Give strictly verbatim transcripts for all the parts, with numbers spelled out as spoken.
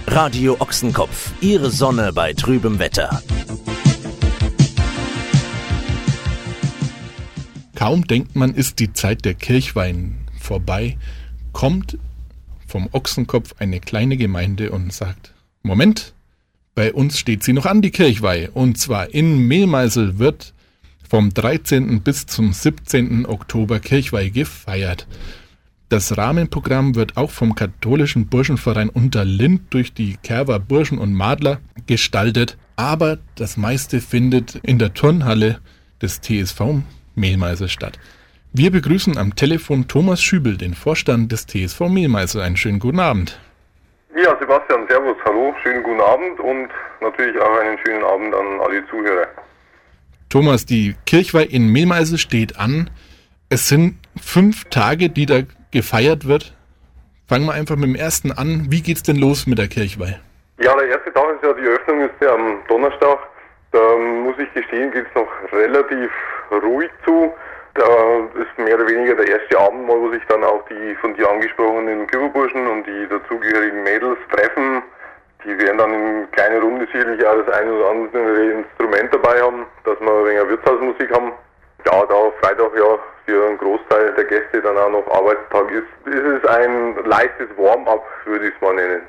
Radio Ochsenkopf, Ihre Sonne bei trübem Wetter. Kaum denkt man, ist die Zeit der Kirchweihen vorbei, kommt vom Ochsenkopf eine kleine Gemeinde und sagt, Moment, bei uns steht sie noch an, die Kirchweih. Und zwar in Mehlmeisel wird vom dreizehnten bis zum siebzehnten Oktober Kirchweih gefeiert. Das Rahmenprogramm wird auch vom katholischen Burschenverein Unterlind durch die Kerver Burschen und Madler gestaltet, aber das meiste findet in der Turnhalle des T S V Mehlmeisel statt. Wir begrüßen am Telefon Thomas Schübel, den Vorstand des T S V Mehlmeisel. Einen schönen guten Abend. Ja, Sebastian, servus, hallo, schönen guten Abend und natürlich auch einen schönen Abend an alle Zuhörer. Thomas, die Kirchweih in Mehlmeisel steht an. Es sind fünf Tage, die da gefeiert wird. Fangen wir einfach mit dem ersten an. Wie geht's denn los mit der Kirchweih? Ja, der erste Tag ist ja, die Eröffnung ist ja am Donnerstag. Da muss ich gestehen, geht's noch relativ ruhig zu. Da ist mehr oder weniger der erste Abend mal, wo sich dann auch die von dir angesprochenen Kürberburschen und die dazugehörigen Mädels treffen. Die werden dann in kleiner Runde sicherlich auch das ein oder andere Instrument dabei haben, dass wir ein wenig Wirtshausmusik haben. Ja, da Freitag ja für einen Großteil der Gäste dann auch noch Arbeitstag ist, ist es ein leichtes Warm-up, würde ich es mal nennen.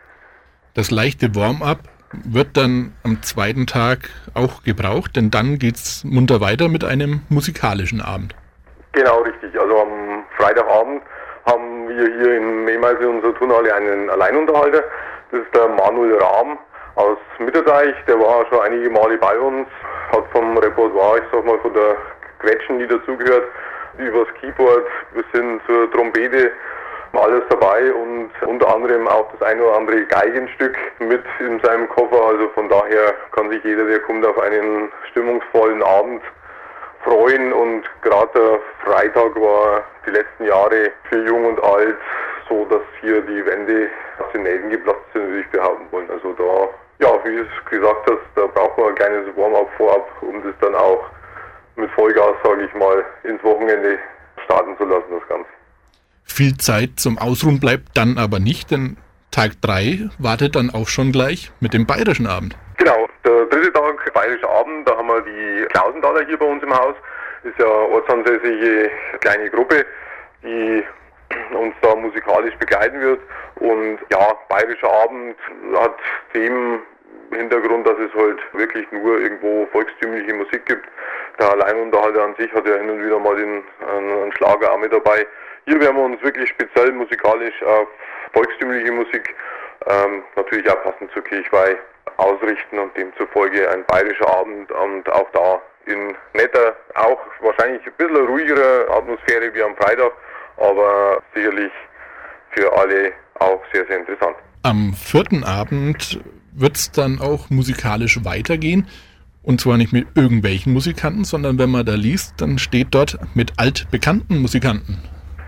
Das leichte Warm-up wird dann am zweiten Tag auch gebraucht, denn dann geht's munter weiter mit einem musikalischen Abend. Genau, richtig. Also am Freitagabend haben wir hier in Mehlmeisel in unserer Turnhalle einen Alleinunterhalter. Das ist der Manuel Rahm aus Mitterdeich. Der war schon einige Male bei uns, hat vom Repertoire, ich sag mal von der Quetschen, die dazugehört, übers Keyboard bis hin zur Trompete, alles dabei und unter anderem auch das ein oder andere Geigenstück mit in seinem Koffer. Also von daher kann sich jeder, der kommt, auf einen stimmungsvollen Abend freuen. Und gerade der Freitag war die letzten Jahre für Jung und Alt so, dass hier die Wände aus den Nähten geplatzt sind, würde ich behaupten wollen. Also da, ja, wie du es gesagt hast, da braucht man ein kleines Warm-up vorab, um das dann auch mit Vollgas, sage ich mal, ins Wochenende starten zu lassen, das Ganze. Viel Zeit zum Ausruhen bleibt dann aber nicht, denn Tag drei wartet dann auch schon gleich mit dem Bayerischen Abend. Genau, der dritte Tag, Bayerischer Abend, da haben wir die Klausenthaler hier bei uns im Haus. Ist ja eine ortsansässige kleine Gruppe, die uns da musikalisch begleiten wird. Und ja, Bayerischer Abend hat dem Hintergrund, dass es halt wirklich nur irgendwo volkstümliche Musik gibt. Der Alleinunterhalter an sich hat ja hin und wieder mal den, einen Schlager auch mit dabei. Hier werden wir uns wirklich speziell musikalisch auf volkstümliche Musik, ähm, natürlich auch passend zur Kirchweih, ausrichten und demzufolge ein bayerischer Abend und auch da in netter, auch wahrscheinlich ein bisschen ruhigerer Atmosphäre wie am Freitag, aber sicherlich für alle auch sehr, sehr interessant. Am vierten Abend wird es dann auch musikalisch weitergehen. Und zwar nicht mit irgendwelchen Musikanten, sondern wenn man da liest, dann steht dort mit altbekannten Musikanten.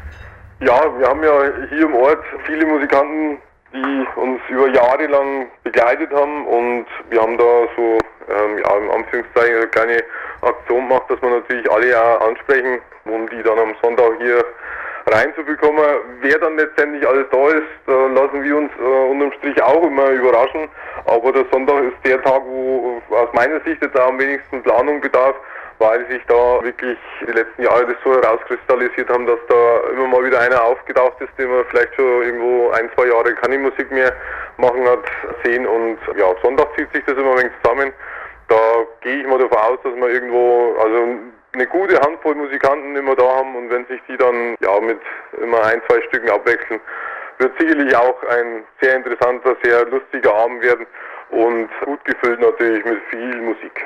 Ja, wir haben ja hier im Ort viele Musikanten, die uns über Jahre lang begleitet haben und wir haben da so, ähm, ja, im Anführungszeichen eine kleine Aktion gemacht, dass wir natürlich alle auch ansprechen, um die dann am Sonntag hier reinzubekommen. Wer dann letztendlich alles da ist, da lassen wir uns äh, unterm Strich auch immer überraschen. Aber der Sonntag ist der Tag, wo aus meiner Sicht jetzt auch am wenigsten Planung bedarf, weil sich da wirklich die letzten Jahre das so herauskristallisiert haben, dass da immer mal wieder einer aufgetaucht ist, den man vielleicht schon irgendwo ein, zwei Jahre keine Musik mehr machen hat sehen. Und ja, Sonntag zieht sich das immer ein wenig zusammen. Da gehe ich mal davon aus, dass wir irgendwo, also eine gute Handvoll Musikanten immer da haben und wenn sich die dann ja mit immer ein, zwei Stücken abwechseln, wird sicherlich auch ein sehr interessanter, sehr lustiger Abend werden und gut gefüllt natürlich mit viel Musik.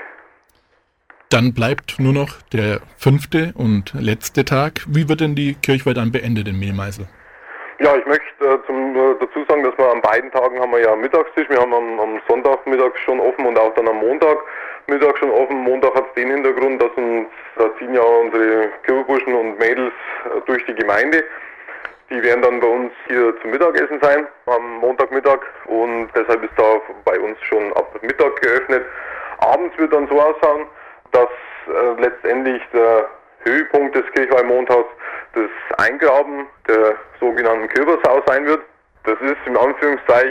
Dann bleibt nur noch der fünfte und letzte Tag. Wie wird denn die Kirchweih dann beendet in Mehlmeisel? Ja, ich möchte äh, zum, äh, dazu sagen, dass wir an beiden Tagen haben wir ja Mittagstisch. Wir haben am, am Sonntagmittag schon offen und auch dann am Montagmittag schon offen. Montag hat es den Hintergrund, dass uns da ziehen ja unsere Kürberburschen und Mädels äh, durch die Gemeinde. Die werden dann bei uns hier zum Mittagessen sein am Montagmittag und deshalb ist da bei uns schon ab Mittag geöffnet. Abends wird dann so ausschauen, dass äh, letztendlich der Höhepunkt des Kirchweihmontags das Eingraben der sogenannten Kürbersau sein wird. Das ist im Anführungszeichen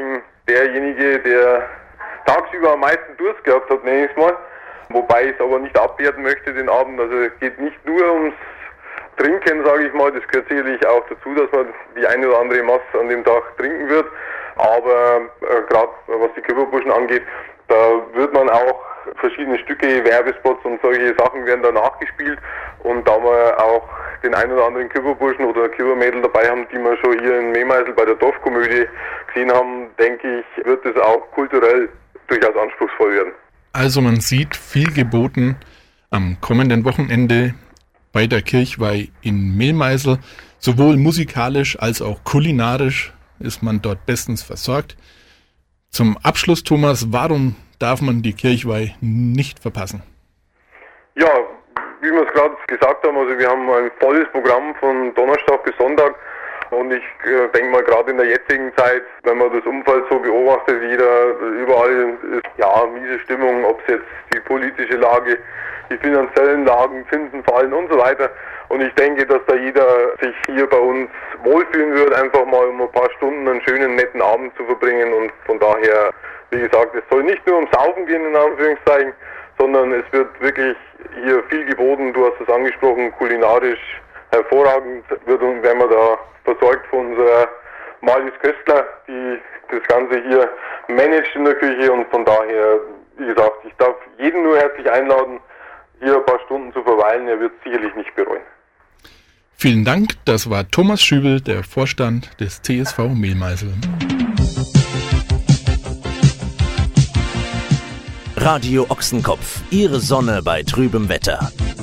derjenige, der tagsüber am meisten Durst gehabt hat, nenne ich es mal. Wobei ich es aber nicht abwerten möchte, den Abend. Also es geht nicht nur ums Trinken, sage ich mal. Das gehört sicherlich auch dazu, dass man die eine oder andere Maß an dem Tag trinken wird. Aber äh, gerade was die Körperburschen angeht, da wird man auch verschiedene Stücke, Werbespots und solche Sachen werden da nachgespielt. Und da wir auch den einen oder anderen Körperburschen oder Körpermädel dabei haben, die wir schon hier in Mehmeisel bei der Dorfkomödie gesehen haben, denke ich, wird es auch kulturell durchaus anspruchsvoll werden. Also man sieht viel geboten am kommenden Wochenende bei der Kirchweih in Mehlmeisel. Sowohl musikalisch als auch kulinarisch ist man dort bestens versorgt. Zum Abschluss, Thomas, warum darf man die Kirchweih nicht verpassen? Ja, wie wir es gerade gesagt haben, also wir haben ein volles Programm von Donnerstag bis Sonntag. Und ich äh, denke mal, gerade in der jetzigen Zeit, wenn man das Umfeld so beobachtet, jeder, überall ist ja miese Stimmung, ob es jetzt die politische Lage, die finanziellen Lagen, Zinsen fallen und so weiter. Und ich denke, dass da jeder sich hier bei uns wohlfühlen wird, einfach mal um ein paar Stunden einen schönen, netten Abend zu verbringen. Und von daher, wie gesagt, es soll nicht nur ums Saufen gehen, in Anführungszeichen, sondern es wird wirklich hier viel geboten. Du hast es angesprochen, kulinarisch hervorragend wird und werden wir da versorgt von unserer Marlies Köstler, die das Ganze hier managt in der Küche, und von daher, wie gesagt, ich darf jeden nur herzlich einladen, hier ein paar Stunden zu verweilen. Er wird es sicherlich nicht bereuen. Vielen Dank, das war Thomas Schübel, der Vorstand des T S V Mehlmeisel. Radio Ochsenkopf, Ihre Sonne bei trübem Wetter.